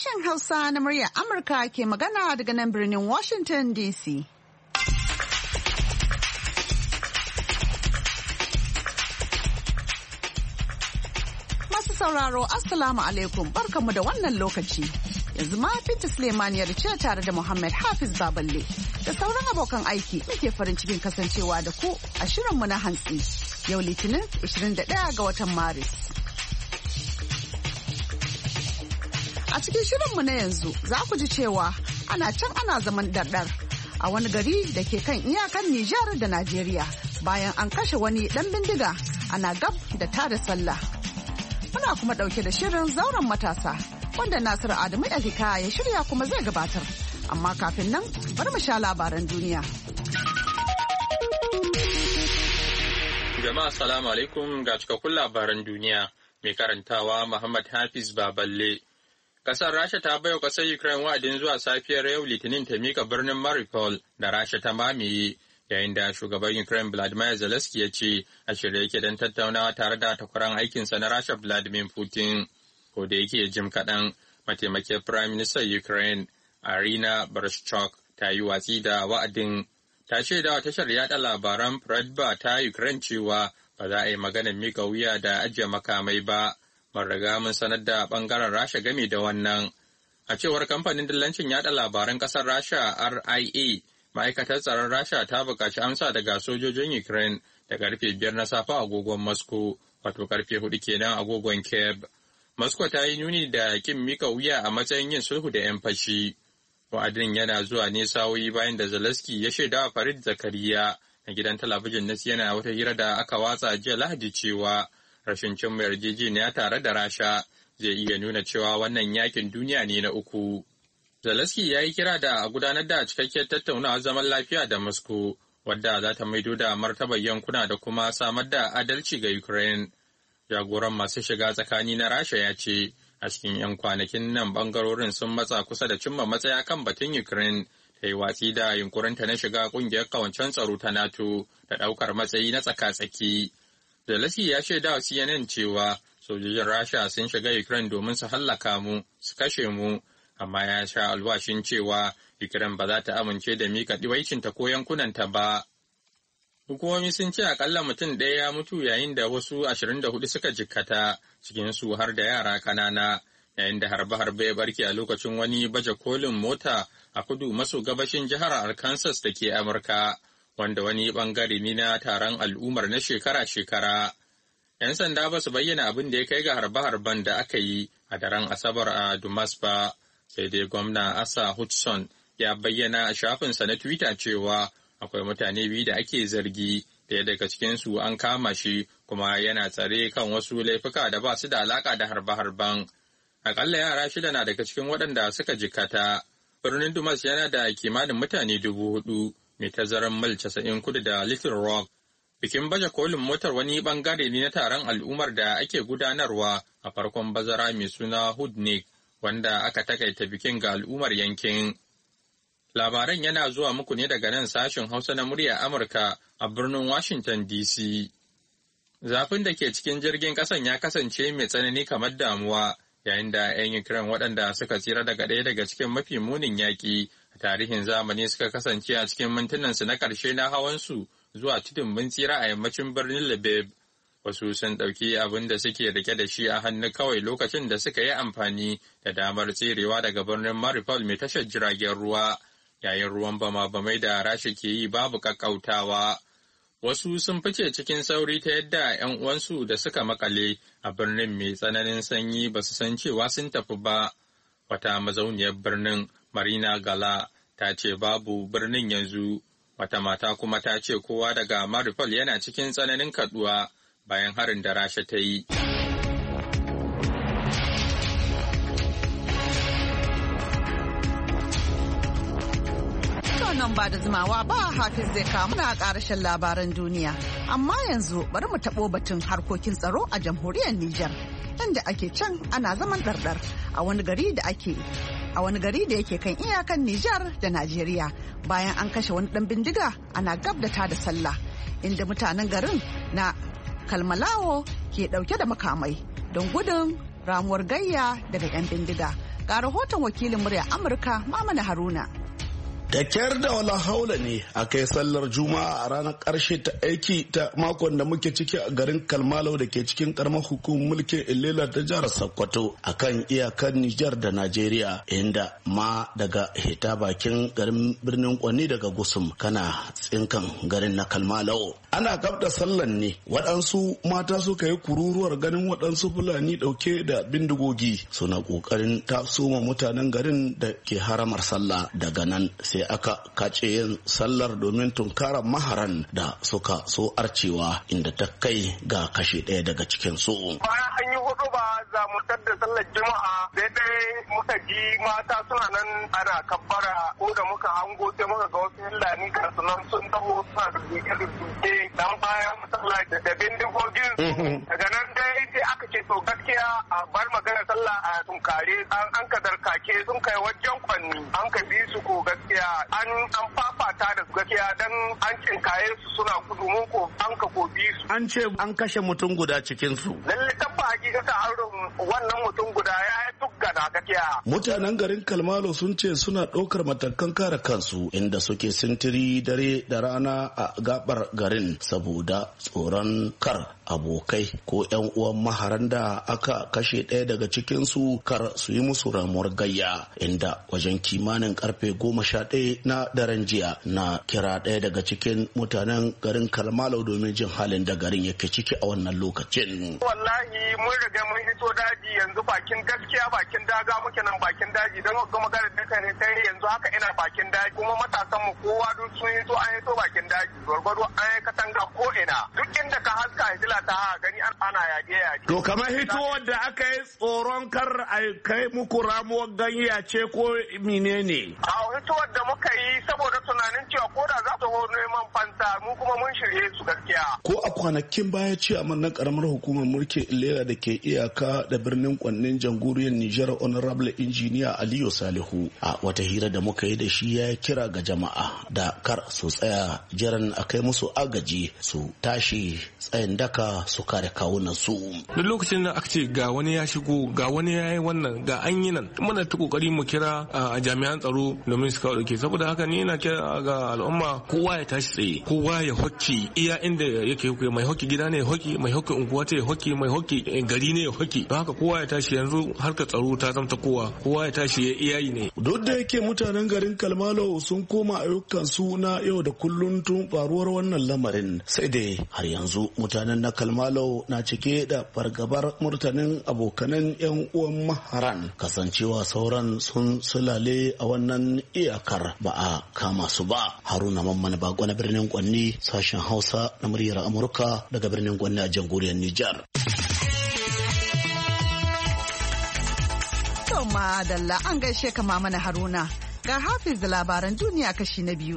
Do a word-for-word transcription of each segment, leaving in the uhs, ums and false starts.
Sashen Hausa na muryar Amurka ke magana daga nan birnin Washington D C. Masu sauraro, Assalamu alaikum, barkanmu da wannan lokaci. Yanzu ma Binta Suleimaniyar ce tare da Muhammad Hafiz Baballe da sauran abokan aiki muke farin cikin kasancewa da ku a shirinmu na hantsi. Yau Litinin ashirin da ɗaya ga watan Maris. A cikin shirinmu na yanzu za ku ji cewa ana can ana zaman dardar a wani gari da ke kan iyakan Nijar da Najeriya bayan an kashe wani ɗan bindiga ana gab da tada sallah. Muna kuma ɗauke da shirin zauren matasa wanda Nasiru Adamu Elika ya shirya kuma zai gabatar. Amma kafin nan bari mu sha labaran duniya. Jama'a salamu alaikum ga cikakkun labaran duniya mai karantawa Muhammad Hafiz Baballe. Kasar Rasha ta baiwa kasar Ukraine wa'adin zuwa safiyar yau Litinin ta mika birnin Mariupol da Rasha ta mamaye, yayin da shugaban Ukraine Vladimir Zelensky ya ce a shirye yake don tattaunawa tare da takwaran aikinsa na Rasha Vladimir Putin. Ko da yake jim kaɗan, mataimakiyar Prime Minister Ukraine Irina Vereshchuk ta yi watsi da wa'adin. Ta shaida wa tashar yaɗa labaran Pravda ta Ukraine cewa ba za a yi maganar mika wuya da ajiye makamai ba. Mun riga mun sanar da bangaren Rasha game da wannan. A cewar kamfanin dillancin yada labaran kasar Rasha R I A, ma'aikatar tsaron Rasha ta buƙaci amsa daga sojojin Ukraine da karfe biyar na safe agogon Moscow, wato karfe hudu kenan agogon Kiev. Moscow ta yi nuni da kin mika wuya a matsayin yin sulhu da 'yan fashi. Wa'adin yana zuwa ne sa'o'i bayan da Zelensky ya shaida wa Farid Zakariya na gidan talabijin na yana wata hira da aka watsa jiya Lahadi cewa rashin cin yarjejeniya tare da Rasha zai iya nuna cewa wannan yakin duniya ne na uku. Zelensky ya yi kira da a gudanar da cikakkiyar tattaunawar zaman lafiya da Moscow, wadda za ta maido da martabar yankuna da kuma samar da adalci ga Ukraine. Jagoran masu shiga tsakani na Rasha ya ce, a cikin 'yan kwanakin nan bangarorin sun matsa kusa da cimma matsaya kan batun Ukraine, ta yi watsi da yunkurinta na shiga kungiyar kawancen tsaro ta NATO da ɗaukar matsayi na tsaka-tsaki. Zelensky ya shaida wa C N N cewa sojojin Rasha sun shiga Ukraine domin su hallaka mu, su kashe mu, amma ya sha alwashin cewa Ukraine ba za ta amince da mika ɗiwaicinta ko yankunanta ba. Hukumomi sun ce akalla mutum ɗaya ya mutu yayin da wasu ashirin da hudu suka jikkata, cikinsu har da yara ƙanana, yayin da harbe-harbe ya barke a lokacin wani baje kolin mota a kudu maso gabashin jihar Arkansas da ke Amurka. Wanda wani bangare ne na taron al'ummar na shekara-shekara. 'Yan sanda ba su bayyana abin da ya kai ga harbe-harben da aka yi a daren Asabar a Dumas ba, sai dai gwamna Asa Hutchinson ya bayyana a shafinsa na Twitter cewa akwai mutane biyu da ake zargi, ɗaya daga cikinsu an kama shi kuma yana tsare kan wasu laifuka da ba su da alaka da harbe-harben. Akalla yara shida na daga cikin waɗanda suka jikkata. Birnin Dumas yana da kimanin mutane dubu hudu. Mai tazarar mil casa'in kudu da Little Rock. Bikin baje kolin motar wani bangare ne na taron al'ummar da ake gudanarwa a farkon bazara mai suna Hoodnik, wanda aka takaita bikin ga al'ummar yankin. Labaran yana zuwa muku ne daga nan sashen Hausa na murya Amurka a birnin Washington D C. Zafin da ke cikin jirgin kasan ya kasance mai tsanani kamar damuwa, yayin da 'yan Ukraine waɗanda suka tsira daga ɗaya daga cikin mafi munin yaƙi a tarihin zamani suka kasance a cikin mintunansu na ƙarshe na hawansu zuwa tudun mun tsira a yammacin birnin Lviv. Wasu sun ɗauki abin da suke rike da shi a hannu kawai lokacin da suka yi amfani da damar tserewa daga birnin Mariupol mai tashar jiragen ruwa, yayin ruwan bama-bamai da Rasha ke yi babu ƙaƙƙautawa. Wasu sun fice cikin sauri ta yadda 'yan uwansu da suka makale a birnin mai tsananin sanyi ba su san cewa sun tafi ba. Wata mazauniyar birnin Marina Gala ta ce babu birnin yanzu. Wata mata kuma ta ce kowa daga Mariupol yana cikin tsananin kaduwa bayan harin da Rasha ta yi. Nan ba da zimawa ba Hafiz zai kawo muna ƙarashin labaran duniya. Amma yanzu bari mu taɓo batun harkokin tsaro a jamhuriyar Nijar, inda ake can ana zaman ɗarɗar a wani gari da ake a wani gari da yake kan iyakan Nijar da Najeriya bayan an kashe wani ɗan bindiga ana gab da tada sallah, inda mutanen garin na Kalmalawo ke ɗauke da makamai don gudun ramuwar gayya daga 'yan bindiga. Ga rahoton wakilin murya Amurka Mamana Haruna. Da kyar da wala haula ne aka yi sallar juma'a a ranar ƙarshe ta aiki ta makon da muke ciki a garin Kalmalau da ke cikin karamar hukumar mulkin Ilela ta jihar Sokoto a kan iyakar Nijar da Najeriya, inda ma daga hita bakin garin birnin Kwani daga Gusum kana tsinkan garin na Kalmalau. Ana gab da sallan ne waɗansu mata suka yi kururuwar ganin waɗansu Fulani ɗauke da bindigogi suna ƙoƙarin tasoma mutanen garin da ke haramar sallah. Daga nan sai aka kace yin sallar domin tunkarar maharan da suka so arcewa, inda ta kai ga kashe ɗaya daga cikin su. Bayan an yi hudu ba za mu da sallar juma'a daidai muka ji mata suna nan ana kabbara, ko da muka hango sai muka ga wasu hillani kansu nan sun taho suna da duke da duke dan bayan masallaci da bindigogin. Daga nan dai sai aka ce to gaskiya a bar magana sallah a tunkare an ka darkake sun kai wajen Kwanni an ka bi su ko gaskiya an an fafata da gaskiya dan an cinkaye su suna gudu mun ko an ka ko bi su. An ce an kashe mutum guda cikin su. Lalle tabba hakika harin wannan mutum guda ya yi tugga da gaskiya. Mutanen garin Kalmalo sun ce suna ɗaukar matakan kare kansu, inda suke sintiri dare da rana a gabar garin saboda tsoron kar abokai ko yan uwan maharan da aka kashe ɗaya daga cikin su kar su yi musu ramuwar gayya, inda wajen kimanin karfe goma sha ɗaya na daren jiya na kira ɗaya daga cikin mutanen garin Kalmalau domin jin halin da garin yake ciki a wannan lokacin. Wallahi mun riga mun hito daji yanzu bakin gaskiya bakin daga muke nan bakin daji don ga magana da kai sai yanzu haka ina bakin daji kuma matasan mu kowa duk sun hito an hito bakin daji gwargwado an yi katanga ko ina duk inda ka haska hijila ta gani ana yaje yaje. To kamar hitowar da aka yi tsoron kar a kai muku ramuwar ganya ce ko menene? A hitowar da muka yi saboda tunanin cewa ko da za su ho neman fanta mu kuma mun shirye su gaskiya. Ko a kwanakin baya ce a na karamar hukumar mulkin Ilera da ke iyaka da birnin Kwannin jamhuriyar Nijar, Honorable Engineer Aliyu Salihu a wata hira da muka yi da shi ya kira ga jama'a da kar su tsaya jiran a kai musu agaji, su tashi tsayin daka su kare kawunan su. Duk lokacin da aka ce ga wani ya shigo ga wani ya yi wannan ga an yi nan muna ta kokari mu kira a jami'an tsaro domin su kawo dauke. Saboda haka ni ina kira ga al'umma kowa ya tashi tsaye, kowa ya hoki iya inda yake hoki, mai hoki gida ne ya hoki, mai hoki unguwa ta ya hoki, mai hoki gari ne ya hoki. Don haka kowa ya tashi, yanzu harkar tsaro ta zamta kowa kowa ya tashi ya iyayi ne. Duk da yake mutanen garin Kalmalo sun koma ayyukan su na yau da kullun tun faruwar wannan lamarin, sai dai har yanzu mutanen na Kalmalo na cike da fargabar murtanin abokanan yan uwan maharan, kasancewa sauran sun sulale a wannan iyakar ba a kama su ba. Haruna Mamman Bago na birnin Kwanni, sashen Hausa na muryar Amurka daga birnin Kwanni a jamhuriyar Nijar. To madalla an gaishe ka Mamana Haruna. Ga Hafiz da labaran duniya kashi na biyu.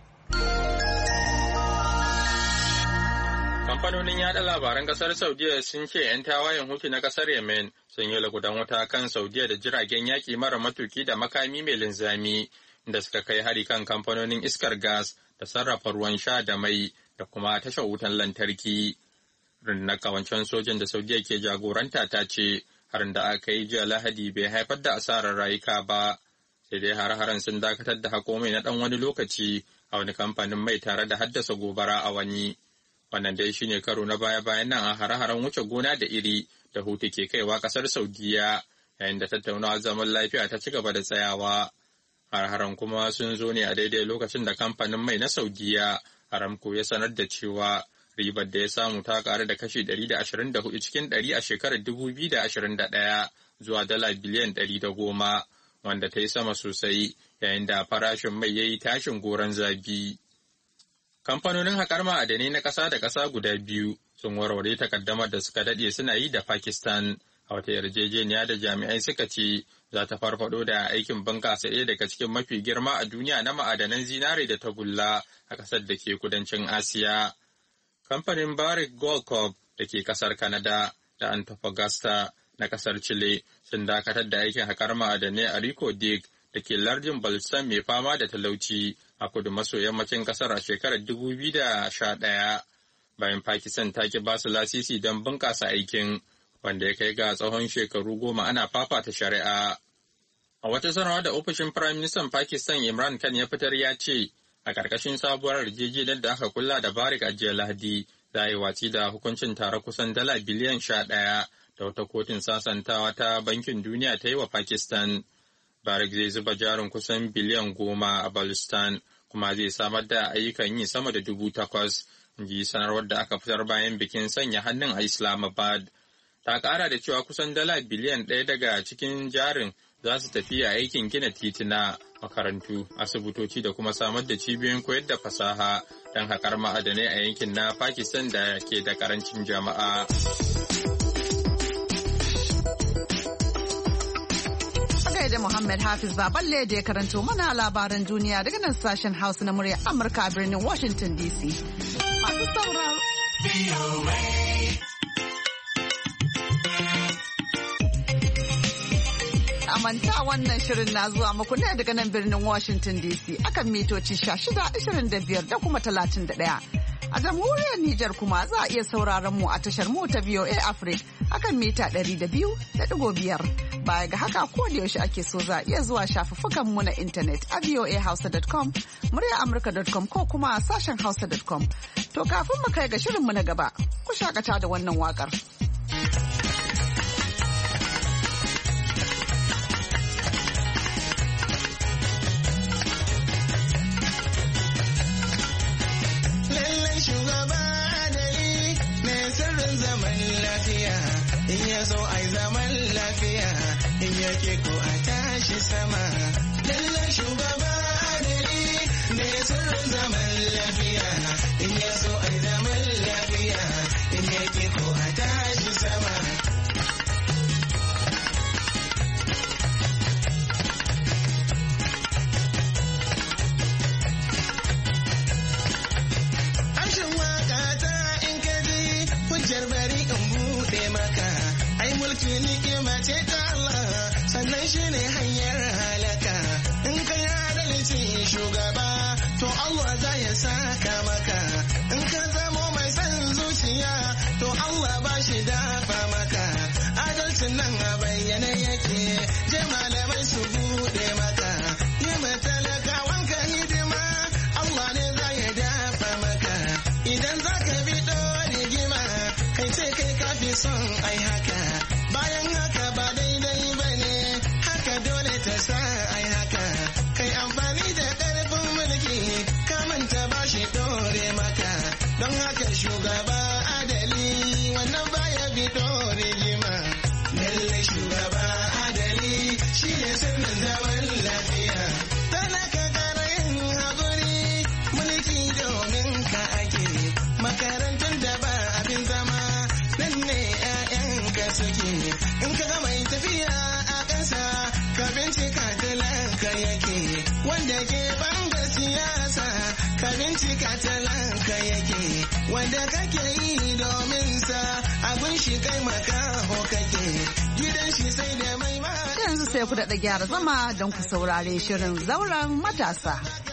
Kamfanonin yada labaran kasar Saudiya sun ce 'yan tawayen Houthi na kasar Yemen sun yi lagudan wuta kan Saudiya da jiragen yaki mara matuki da makami mai linzami da suka kai hari kan kamfanonin iskar gas da sarrafa ruwan sha da mai da kuma tashar wutan lantarki. Rundunar kawancen sojan da Saudiya ke jagoranta ta ce harin da aka yi jiya Lahadi bai haifar da asarar rayuka ba, sai dai har-haren sun dakatar da hako mai na ɗan wani lokaci a wani kamfanin mai tare da haddasa gobara a wani. Wannan dai shine karo na baya-bayan nan a hare-haren wuce gona da iri da Houthi ke kaiwa kasar Saudiya, yayin da tattaunawar zaman lafiya ta ci gaba da tsayawa. Har-haren kuma sun zo ne a daidai lokacin da kamfanin mai na Saudiya, Aramco, ya sanar da cewa ribar da ya samu ta karu da kashi ɗari da ashirin da hudu cikin ɗari a shekarar dubu biyu da ashirin da ɗaya zuwa dala biliyan ɗari da goma, wanda ta yi sama sosai yayin da farashin mai ya yi tashin goron zabi. Kamfanonin haƙar ma'adanai na ƙasa da ƙasa guda biyu sun warware takaddamar da suka daɗe suna yi da Pakistan a wata yarjejeniya da jami'ai suka ce za ta farfado da aikin bunƙasa ɗaya daga cikin mafi girma a duniya na ma'adanan zinare da tagulla a ƙasar da ke kudancin Asiya. Kamfanin Barrick Gold Corp da ke ƙasar Canada da Antofagasta na ƙasar Chile sun dakatar da aikin haƙar ma'adanai a Reko Diq da ke lardin Balsam mai fama da talauci a kudu maso yammacin kasar a shekarar dubu biyu da sha ɗaya, bayan Pakistan ta ki basu lasisi don bunƙasa aikin, wanda ya kai ga tsawon shekaru goma ana fafata shari'a. A wata sanarwa da ofishin Firayim Ministan Pakistan Imran Khan ya fitar ya ce, a ƙarƙashin sabuwar yarjejeniyar da aka kulla da Barik a jiya Lahadi, za a yi watsi da hukuncin tare kusan dala biliyan sha ɗaya da wata kotun sasantawa ta Bankin Duniya ta yi wa Pakistan. Barik zai zuba jarin kusan biliyan goma a Balistan, kuma zai samar da ayyukan yi sama da dubu takwas, ji sanarwar da aka fitar bayan bikin sanya hannun a Islamabad. Ta ƙara da cewa kusan dala biliyan ɗaya daga cikin jarin za su tafi a aikin gina titina, makarantu, asibitoci da kuma samar da cibiyoyin koyar da fasaha don haƙar ma'adanai a yankin na Pakistan da ke da ƙarancin jama'a. da Muhammad Hafiz Baballe da ya karanto mana labaran duniya daga nan sashen Hausa na murya Amurka a birnin Washington D C. Masu sauraro. Amanta wannan shirin na zuwa muku ne daga nan birnin Washington D C akan mitoci shida, ashirin da biyar da kuma talatin da ɗaya. A jamhuriyar Nijar kuma za a iya sauraron mu a tashar mu ta V O A Africa akan mita ɗari da biyu da ɗigo biyar. Baya ga haka ko da yaushe ake so za a iya zuwa shafuffukan mu na intanet a voa hausa dot com, murya amurka dot com ko kuma sashen hausa dot com. To kafin mu kai ga shirin mu na gaba, ku shakata da wannan wakar. In ya so ai zaman lafiya, in yake ko a tashi sama. Lallan shugaba adali ne sirrin zaman lafiya. In ya so ai zaman lafiya, in yake ko a tashi sama. Amshin waka ta in kaji hujjar bari in buɗe maka. Mulki ni'ima ce ta Allah, sannan shi ne hanyar halaka. In ka yi adalci shugaba, to Allah za ya saka maka. In ka zamo mai son zuciya, to Allah ba shi dafa maka. Adalcin nan a bayyane yake, je malamai su buɗe maka. Yi matalakawan ka hidima, Allah ne za ya dafa maka. Idan za ka bi rigima, kai ce kai kafi son ai haka. Bayan haka ba daidai ba ne, haka dole ta sa ai haka. Kai amfani da ƙarfin mulki, ka manta ba shi ɗore maka. Don haka shugaba adali, wannan baya bi ɗore jima. Lallai shugaba adali, shi ne sirrin zaman lafiya. Talaka ƙara yin haƙuri, mulki domin ka ake. Makarantun da ba abin zama, nan ne 'ya'yanka suke. In ka ga mai tafiya a ƙasa, ka bincika talanka yake. Wanda ke banga siyasa, ka bincika talanka yake. Wanda kake yi domin sa, abin shi kai makaho kake. Gidan shi sai da mai ma. Yanzu sai ku daɗa gyara zama don ku saurare shirin zauren matasa.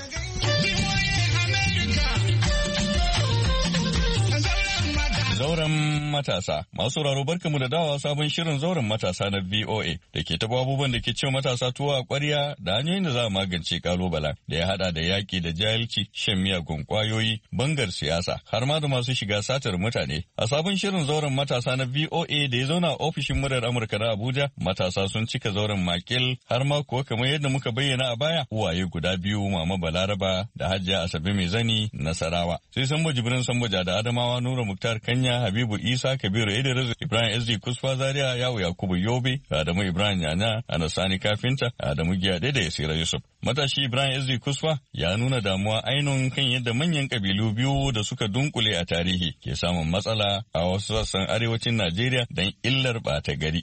Zauren matasa. Masu sauraro barkamu da dawa sabon shirin zauren matasa na V O A da ke taɓa abubuwan da ke cewa matasa tuwo a ƙwarya da hanyoyin da za a magance kalubalen da ya haɗa da yaƙi da jahilci, shan miyagun ƙwayoyi, bangar siyasa, har ma da masu shiga satar mutane. A sabon shirin zauren matasa na V O A da ya zauna a ofishin muryar Amurka na Abuja, matasa sun cika zauren makil har ma kuwa kamar yadda muka bayyana a baya, uwaye guda biyu Mama Balaraba da Hajiya Asabe Mai Zani Nasarawa. Sai Sambo Jibrin Samboja da Adamawa Nura Muktar Kanya, Habibu Isa, Kabiru Idris, Ibrahim S D Kusfa Zaria, Yawu Yakubu Yobe, Adamu Ibrahim Yana, Anasani Kafinta, Adamu Giyade da Yasira Yusuf. Matashi Ibrahim S D Kusfa ya nuna damuwa ainun kan yadda manyan kabilu biyu da suka dunkule a tarihi ke samun matsala a wasu sassan arewacin Najeriya don illar ɓata gari.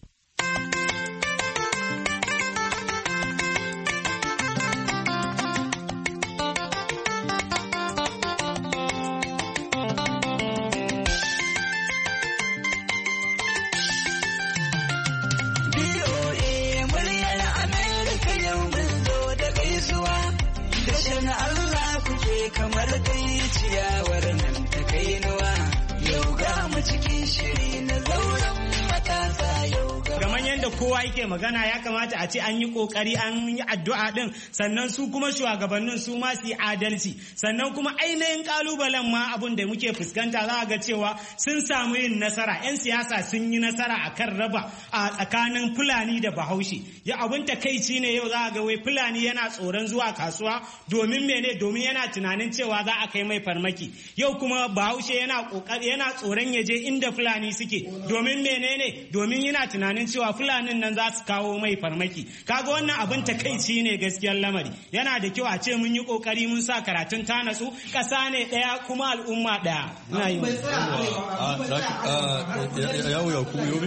Kamar dai ciyawar nan ta kai nuwa, yau ga mu cikin shiri na zauren matasa, yau ga kamar yadda kowa yake magana ya kamata a ce an yi kokari an yi addu'a din sannan su kuma shugabannin su ma su yi adalci sannan kuma ainihin kalubalen ma abun da muke fuskanta za a ga cewa sun samu yin nasara yan siyasa sun yi nasara akan raba a tsakanin Fulani da Bahaushe ya abun takeici ne yau za a ga wai Fulani yana tsoron zuwa kasuwa domin mene domin yana tunanin cewa za a kai mai farmaki yau kuma Bahaushe yana kokari yana tsoron ya je inda Fulani suke domin menene domin yana tunanin cewa Fulanin nan za su kawo mai farmaki kaga wannan abin takeici ne gaskiyar lamari yana da kyau a ce mun yi kokari mun sa karatun ta natsu kasa ne daya kuma al'umma daya ina yi yawo ya ku yobe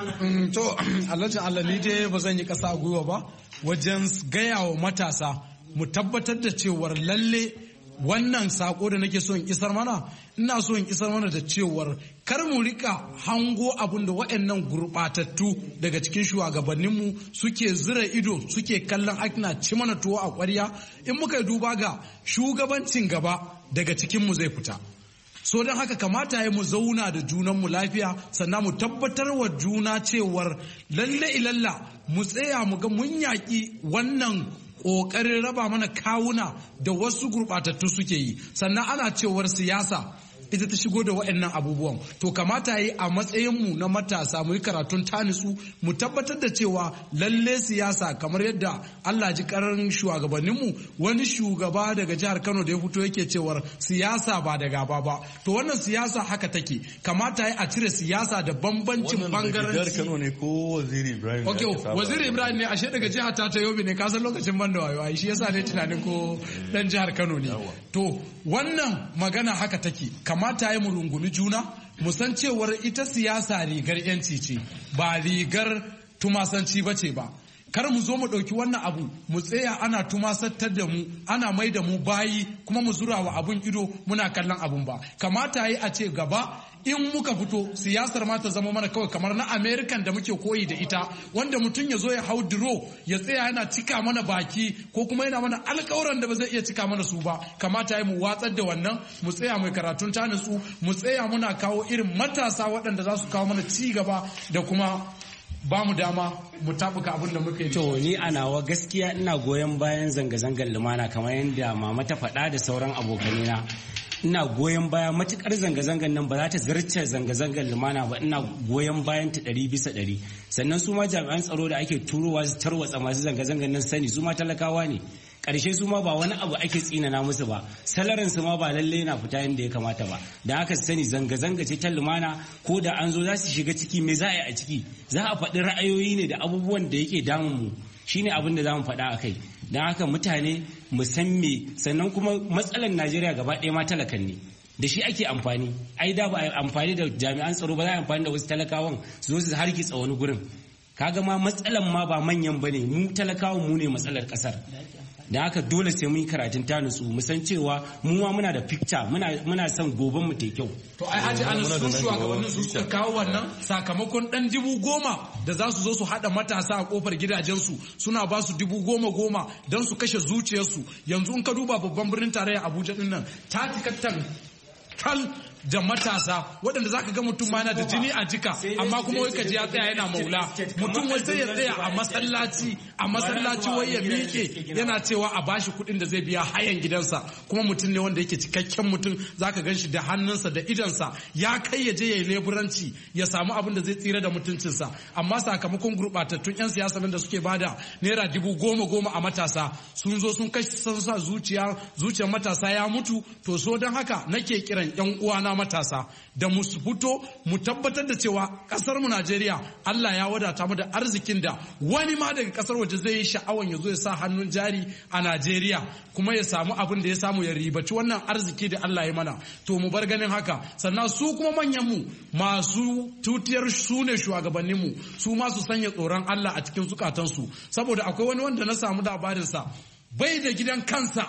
to Alhaji Allah ni dai ba zan yi kasa a gwiwa ba wajen gaya wa matasa mu tabbatar da cewar lalle wannan sako da nake so in isar mana ina so in isar mana da cewar kar mu rika hango abin da waɗannan gurɓatattu daga cikin shugabanninmu suke zira ido suke kallon akina ci mana tuwo a ƙwarya in muka yi duba ga shugabancin gaba daga cikinmu zai fita so don haka kamata ya mu zauna da junanmu lafiya sannan mu tabbatar wa juna cewar lalle ilalla mu tsaya mu ga mun yaƙi wannan ƙoƙarin raba mana kawuna da wasu gurɓatattu suke yi sannan ana cewar siyasa ita ta shigo da waɗannan abubuwan to kamata yi a matsayinmu na matasa mu yi karatun tanisu mu tabbatar da cewa lalle siyasa kamar yadda Allah ji karan shugabanninmu wani shugaba daga jihar Kano da ya fito yake cewar siyasa ba da gaba ba to wannan siyasa haka take kamata yi a cire siyasa da bambancin bangaranci wannan Kano ne ko Waziri Ibrahim okay Waziri Ibrahim ne ashe daga jihar ta ta Yobe ne ka san lokacin ban da wayo shi yasa ne tunanin ko dan jihar Kano ne to wannan magana haka take kamata yi mu rungumi juna mu san cewar ita siyasa rigar yanci ce ba rigar tumasanci ba ce ba kar mu zo mu ɗauki wannan abu mu tsaya ana tumasantar da mu ana mai da mu bayi kuma mu zura wa abun ido muna kallon abun ba kamata yi a ce gaba in muka fito siyasar ma ta zama mana kawai kamar na American da muke koyi da ita wanda mutum ya zo ya hau duro ya tsaya yana cika mana baki ko kuma yana mana alƙawuran da ba zai iya cika mana su ba kamata yi mu watsar da wannan mu tsaya mai karatun ta nutsu mu tsaya muna kawo irin matasa waɗanda za su kawo mana ci gaba da kuma ba mu dama mu tabuka abin da muka yi. To ni a nawa gaskiya ina goyon bayan zanga-zangar lumana kamar yadda mama ta faɗa da sauran abokanina. Ina goyon baya matukar zanga-zangar nan ba za ta zarce zanga-zangar lumana ba ina goyon bayan ta ɗari bisa ɗari sannan su ma jami'an tsaro da ake turowa su tarwatsa masu zanga-zangar nan sani su ma talakawa ne ƙarshe su ma ba wani abu ake tsinana musu ba salarin su ma ba lalle na fita yadda ya kamata ba da haka su sani zanga-zanga ce ta lumana ko da an zo za su shiga ciki me za a yi a ciki za a faɗi ra'ayoyi ne da abubuwan da yake damun mu shine abin da za mu faɗa a kai don haka mutane mu san me sannan kuma matsalar Najeriya gaba ɗaya ma talakan ne da shi ake amfani ai da ba amfani da jami'an tsaro ba za a amfani da wasu talakawan su zo su hargitsa wani gurin kaga ma matsalan ma ba manyan bane mu talakawan mu ne matsalar kasar da haka dole sai mun yi karatun ta nutsu mu san cewa mu ma muna da picture muna muna son goben mu ta kyau to ai haji an sun shugabannin su suka kawo wannan sakamakon dan dubu goma da za su zo su hada matasa a kofar gidajensu suna ba su dubu goma goma don su kashe zuciyarsu yanzu in ka duba babban birnin tarayya Abuja din nan ta tikattan kal da matasa waɗanda za ka ga mutum ma yana da jini a jika amma kuma wai kaji ya tsaya yana maula mutum wai sai ya tsaya a masallaci a masallaci wai ya miƙe yana cewa a bashi kuɗin da zai biya hayan gidansa kuma mutum ne wanda yake cikakken mutum za ka gan shi da hannunsa da idansa ya kai ya je ya yi leburanci ya samu abin da zai tsira da mutuncinsa amma sakamakon gurɓatattun 'yan siyasa da suke bada naira dubu goma goma a matasa sun zo sun kashe sa zuciya zuciyar matasa ya mutu to so don haka nake kiran 'yan uwana matasa da mu fito mu tabbatar da cewa kasar mu Najeriya Allah ya wadata mu da arzikin da wani ma daga kasar waje zai yi sha'awan ya zo ya sa hannun jari a Najeriya kuma ya samu abin da ya samu ya ribaci wannan arziki da Allah ya mana to mu bar ganin haka sannan su kuma manyan mu masu tutiyar su ne shugabannin mu su ma su sanya tsoron Allah a cikin zukatansu saboda akwai wani wanda na samu labarin sa bai da gidan kansa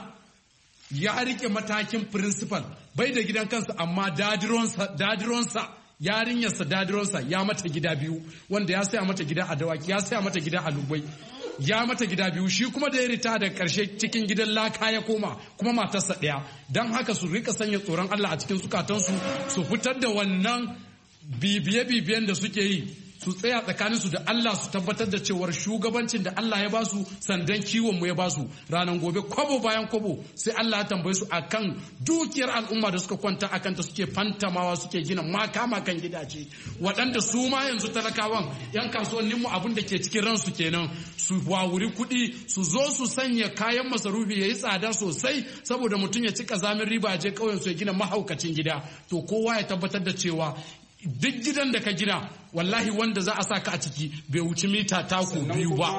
ya rike matakin principal bai da gidan kansa amma dadironsa dadironsa yarinyarsa dadironsa ya mata gida biyu wanda ya saya mata gida a Dawaki ya saya mata gida a Lugbai ya mata gida biyu shi kuma da ya rita da karshe cikin gidan laka ya koma kuma matarsa ɗaya don haka su rika sanya tsoron Allah a cikin zukatansu su fitar da wannan bibiye-bibiyen da suke yi su tsaya tsakanin su da Allah su tabbatar da cewar shugabancin da Allah ya basu sandan kiwon mu ya basu ranan gobe kwabo bayan kwabo sai Allah ya tambaye su akan dukiyar al'umma da suka kwanta akan ta suke fantamawa suke gina makama kan gidaje waɗanda su ma yanzu talakawan yan kasuwannin mu abin da ke cikin ransu kenan su wawuri kuɗi su zo su sanya kayan masarufi yayi tsada sosai saboda mutum ya ci kazamin riba je kauyen su ya gina mahaukacin gida to kowa ya tabbatar da cewa duk gidan da ka gina wallahi wanda za a saka a ciki bai wuci mita taku biyu ba.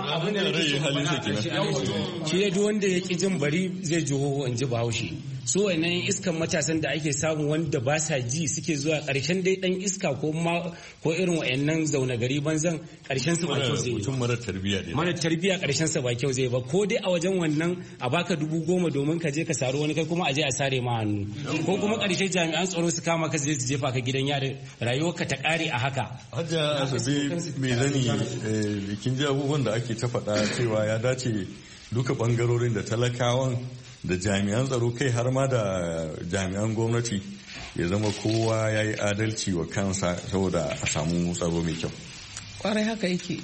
Shi ya duk wanda ya ƙi jin bari zai ji hoho in ji bahaushe. So wannan iskan matasan da ake samu wanda ba sa ji suke zuwa ƙarshen dai ɗan iska ko ma ko irin wayannan zaune gari banzan ƙarshen su ba kyau zai yi. Mutum mara tarbiyya dai. Mara tarbiyya ƙarshen sa ba kyau zai ba ko dai a wajen wannan a baka dubu goma domin ka je ka saro wani kai kuma a je a sare ma hannu. Ko kuma ƙarshe jami'an tsaro su kama ka je su jefa ka gidan yari rayuwarka ta ƙare a haka. Hajja Asabe mai zani kin ji abubuwan da ake ta faɗa cewa ya dace duka bangarorin da talakawan da jami'an tsaro kai har ma da jami'an gwamnati ya zama kowa ya yi adalci wa kansa saboda a samu tsaro mai kyau. Kwarai haka yake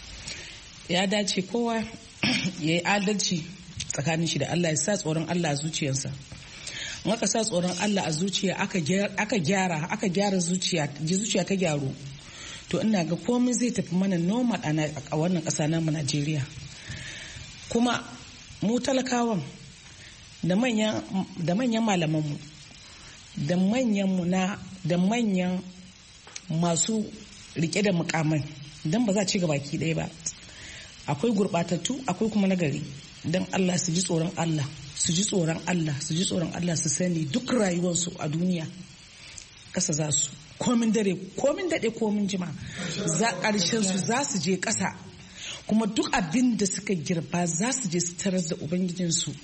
ya dace kowa ya yi adalci tsakanin shi da Allah ya sa tsoron Allah a zuciyarsa. In aka sa tsoron Allah a zuciya aka gyara aka gyara zuciya zuciya ta gyaru to ina ga komai zai tafi mana normal a wannan ƙasa namu Najeriya. Kuma mu talakawan da manyan malamanmu da manyan na da manyan masu rike da mukamai don ba za a ci gaba ki ɗaya ba akwai gurɓatattu akwai kuma nagari don Allah su ji tsoron Allah su ji tsoron Allah su ji tsoron Allah su sani duk rayuwarsu a duniya ƙasa za su komin dare komin daɗe komin jima za ƙarshen su za su je ƙasa kuma duk abin da suka girba za su je su tarar da ubangijinsu.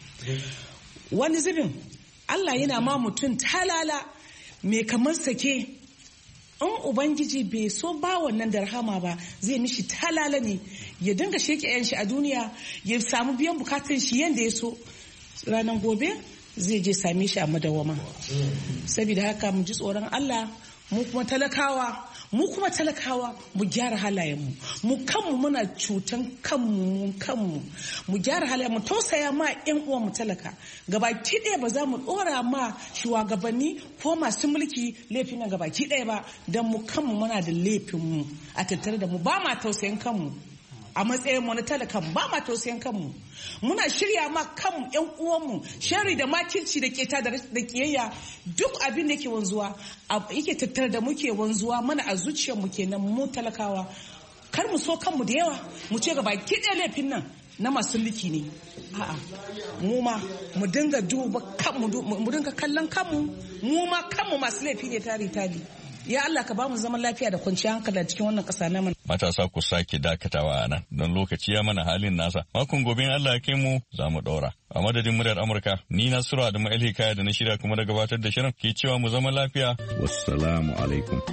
Wani zubin Allah yana ma mutum talala mai kamar sake in ubangiji bai so ba wannan da rahama ba zai mishi talala ne ya dinga sheke yan shi a duniya ya samu biyan bukatun shi yadda ya so ranar gobe zai je same shi a madawama. Saboda haka mu ji tsoron Allah mu kuma talakawa mu kuma talakawa mu gyara halayenmu mu kanmu muna cutan kanmu kanmu mu gyara halayenmu tausaya ma yan uwan mu talaka gabaki ɗaya ba za mu ɗora ma shugabanni ko masu mulki laifin na gabaki ɗaya ba don mu kanmu muna da laifinmu a tattare da mu ba ma tausayin kanmu a matsayin mu na talakan ba ma tausayin kanmu muna shirya ma kanmu yan uwanmu shari da makirci da keta da kiyayya duk abin da yake wanzuwa yake tattare da muke wanzuwa mana a zuciyar mu kenan mu talakawa kar mu so kanmu da yawa mu ce ga baki ɗaya laifin nan na masu liki ne a'a mu ma mu dinga duba kanmu mu dinga kallon kanmu mu ma kanmu masu laifi ne tari tari ya Allah ka ba mu zaman lafiya da kwanciyar hankali a cikin wannan ƙasa namu. Matasa ku sake dakatawa a nan don lokaci ya mana halin nasa. Makon gobe Allah ya kai mu za mu ɗora. A madadin muryar Amurka, ni Nasiru Adamu Ali Kaya da na shirya kuma da gabatar da shirin ke cewa mu zama lafiya. Wassalamu alaikum.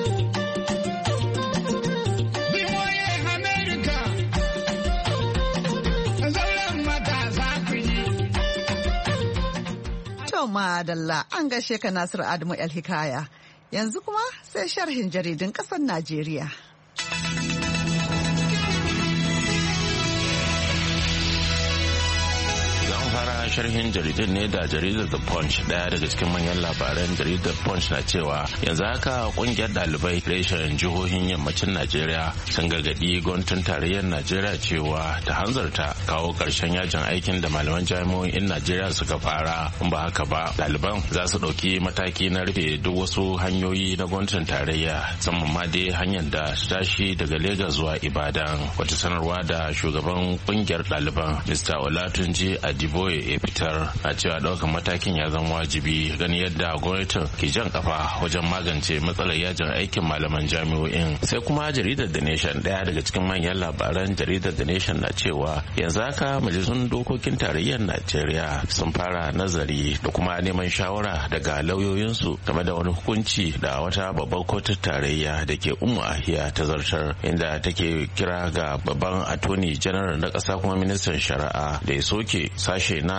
To madalla an gaishe ka Nasiru Adamu El Hikaya. Yanzu kuma sai sharhin jaridun ƙasar Najeriya. fara sharhin jaridar ne da jaridar The Punch, daya daga cikin manyan labaran jaridar Punch na cewa yanzu haka kungiyar dalibai reshen jihohin yammacin Najeriya sun gargadi gwamnatin tarayyar Najeriya cewa ta hanzarta kawo karshen yajin aikin da malaman jami'o'in Najeriya suka fara. In ba haka ba, ɗaliban za su ɗauki mataki na rufe duk wasu hanyoyi na gwamnatin tarayya, musamman ma dai hanyar da su tashi daga Legas zuwa Ibadan. Wata sanarwa da shugaban kungiyar ɗaliban Mister Olatunji Adiboye ya fitar na cewa ɗaukar matakin ya zama wajibi gani yadda gwamnatin ke jan kafa wajen magance matsalar yajin aikin malaman jami'o'in. Sai kuma jaridar The Nation, ɗaya daga cikin manyan labaran jaridar The Nation, na cewa yanzu haka majalisun dokokin tarayyar Najeriya sun fara nazari da kuma neman shawara daga lauyoyinsu game da wani hukunci da wata babbar kotun tarayya da ke Ummu Ahiya ta zartar, inda take kira ga babban attorney general na ƙasa kuma ministan shari'a da ya soke sashe na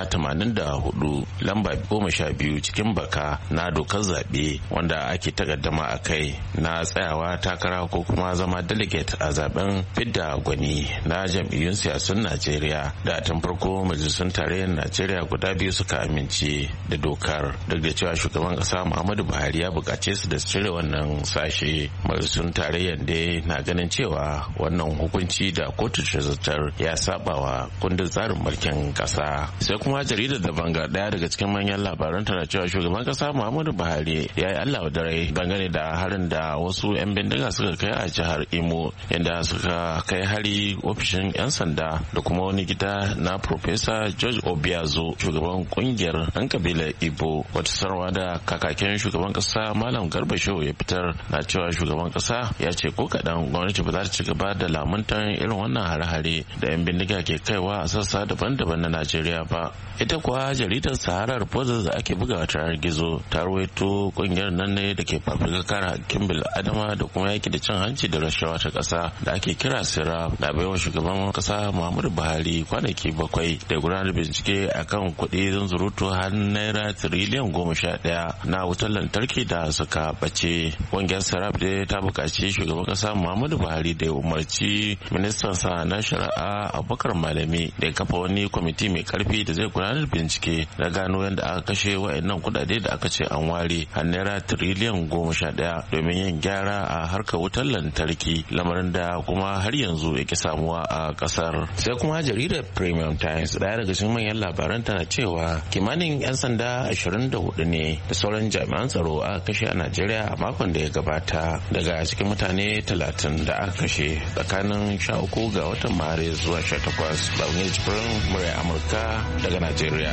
tamanin da hudu lamba goma sha biyu cikin baka na dokar zaɓe wanda ake takaddama a kai na tsayawa takara ko kuma zama delegate a zaben fidda gwani na jam'iyyun siyasun Najeriya da tun farko majalisun tarayyar Najeriya guda biyu suka amince da dokar duk da cewa shugaban kasa Muhammadu Buhari ya bukace su da su cire wannan sashe. Majalisun tarayyar dai na ganin cewa wannan hukunci da kotu ta zartar ya sabawa kundin tsarin mulkin kasa. Sai kuma jaridar da banga daya daga cikin manyan labaran tana cewa shugaban kasa Muhammadu Buhari ya yi Allah da rai dangane da harin da wasu 'yan bindiga suka kai a jihar Imo inda suka kai hari ofishin 'yan sanda da kuma wani gida na Professor George Obiazo shugaban kungiyar ɗan kabilar Igbo. Wata sarwa da kakakin shugaban kasa Malam Garba Shehu ya fitar na cewa shugaban kasa ya ce ko kaɗan gwamnati ba za ta ci gaba da lamuntan irin wannan hare-hare da 'yan bindiga ke kaiwa a sassa daban-daban na Najeriya ba. Ita kuwa jaridar Sahara Reporters da ake bugawa ta yanar gizo ta rawaito kungiyar nan ne da ke fafutukar kare hakkin bil adama da kuma yaki da cin hanci da rashawa ta kasa da ake kira Sira da baiwa shugaban kasa Muhammadu Buhari kwanaki bakwai da gudanar bincike akan kuɗi zunzurutu har naira tiriliyan goma sha ɗaya na wutar lantarki da suka bace. Kungiyar Sarab dai ta buƙaci shugaban kasa Muhammadu Buhari da ya umarci ministan sa na shari'a Abubakar Malami da ya kafa wani kwamiti mai karfi da zai gudanar bincike na gano yadda aka kashe wa'annan kuɗaɗe da aka ce an ware har naira tiriliyan goma sha ɗaya domin yin gyara a harkar wutar lantarki, lamarin da kuma har yanzu yake samuwa a kasar. Sai kuma jaridar Premium Times daya daga cikin manyan labaran tana cewa kimanin 'yan sanda ashirin da hudu ne da sauran jami'an tsaro aka kashe a Najeriya a makon da ya gabata. Daga cikin mutane talatin da aka kashe tsakanin sha uku ga watan Maris zuwa sha takwas. Launin Jibrin murya Amurka daga Najeriya.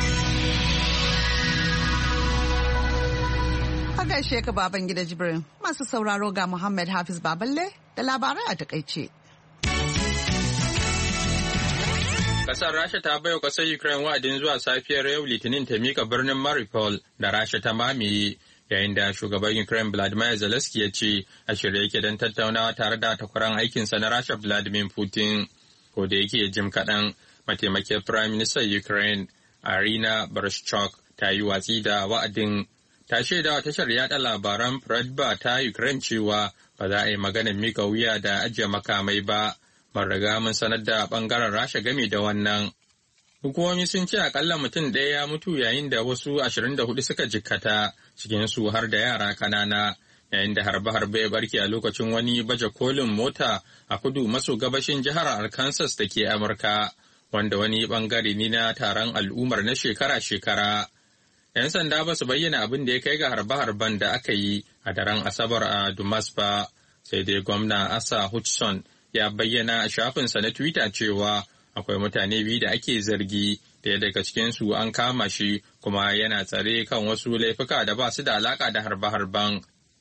A gaishe ka baban gida Jibrin. Masu sauraro ga Muhammad Hafiz Baballe da labarai a takaice. Kasar Rasha ta baiwa kasar Ukraine wa'adin zuwa safiyar yau Litinin ta mika birnin Mariupol da Rasha ta mamaye, yayin da shugaban Ukraine Vladimir Zelensky ya ce a shirye yake don tattaunawa tare da takwaran aikinsa na Rasha Vladimir Putin. Ko da yake jim kaɗan, mataimakin Prime Minister Ukraine Irina Vereshchuk ta yi watsi da wa'adin. Ta shaida wa tashar yada labaran Pradba ta Ukraine cewa ba za a yi maganar mika wuya da ajiye makamai ba. Mun riga mun sanar da bangaren Rasha game da wannan. Hukumomi sun ce akalla mutum ɗaya ya mutu yayin da wasu ashirin da hudu suka jikkata, cikin su har da yara kanana, yayin da harbe-harbe ya barke a lokacin wani baje kolin mota a kudu maso gabashin jihar Arkansas da ke Amurka, wanda wani bangare ne na taron al'ummar na shekara-shekara. 'Yan sanda ba su bayyana abin da ya kai ga harbe-harben da aka yi a daren Asabar a Dumas ba, sai dai gwamna Asa Hutchinson ya bayyana a shafinsa na Twitter cewa akwai mutane biyu da ake zargi, daya daga cikinsu an kama shi kuma yana tsare kan wasu laifuka da ba su da alaka da harbe-harben.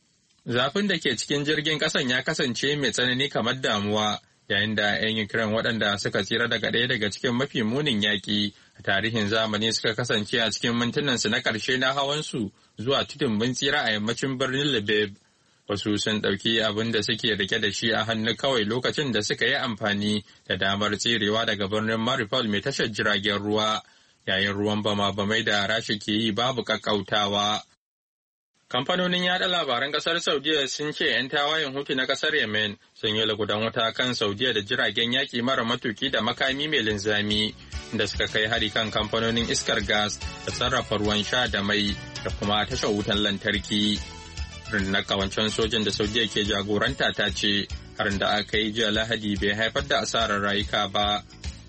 Zafin da ke cikin jirgin kasan ya kasance mai tsanani kamar damuwa, yayin da 'yan Ukraine waɗanda suka tsira daga ɗaya daga cikin mafi munin yaƙi a tarihin zamani suka kasance a cikin mintunansu na ƙarshe na hawansu zuwa tudun mun tsira a yammacin birnin Lviv. Wasu sun ɗauki abin da suke rike da shi a hannu kawai lokacin da suka yi amfani da damar tserewa daga birnin Mariupol mai tashar jiragen ruwa, yayin ruwan bama-bamai da Rasha ke yi babu kakkautawa. Kamfanonin yada labaran kasar Saudiya sun ce 'yan tawayen Hutu na kasar Yemen sun yi lagudan wuta kan Saudiya da jiragen yaki mara matuki da makami mai linzami da suka kai hari kan kamfanonin iskar gas da sarrafa ruwan sha da mai da kuma tashar wutan lantarki. Rundunar kawancen sojan da Saudiya ke jagoranta ta ce harin da aka yi jiya Lahadi bai haifar da asarar rayuka ba.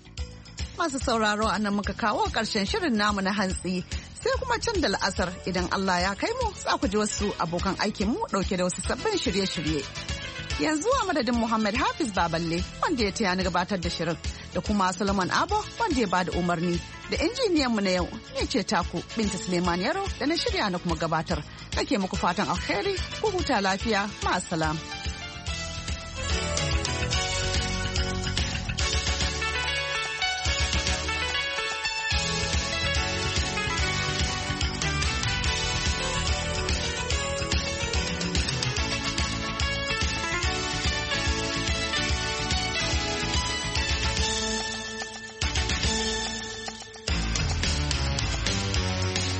Masu sauraro a nan muka kawo ƙarshen shirin namu na hantsi. Sai kuma can da la'asar idan Allah ya kai mu za ku ji wasu abokan aikin mu dauke da wasu sabbin shirye-shirye. Yanzu a madadin Muhammad Hafiz Baballe wanda ya taya ni gabatar da shirin da kuma Solomon Abo wanda ya bada umarni da injiniyan mu na yau ne ce taku Binta Suleiman Yaro da na shirya na kuma gabatar. Nake muku fatan alheri ku huta lafiya ma'assalam.